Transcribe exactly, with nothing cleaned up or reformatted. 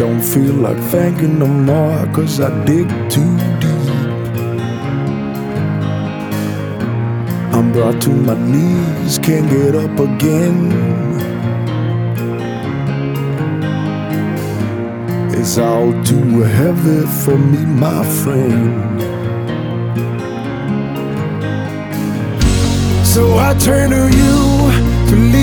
don't feel like thanking no more, 'cause I dig too deep. I'm brought to my knees, can't get up again. It's all too heavy for me, my friend. So I turn to you to lead